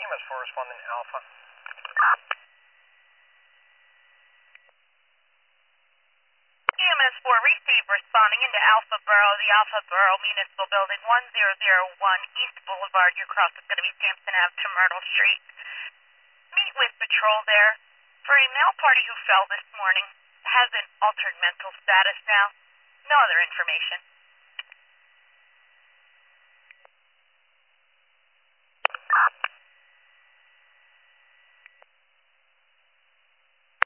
EMS 4 responding Alpha. EMS 4 receive responding into Alpha Borough, the Alpha Borough Municipal Building 1001 East Boulevard. Your cross is going to be Sampson Ave to Myrtle Street. Meet with patrol there. For a male party who fell this morning, has an altered mental status now. No other information.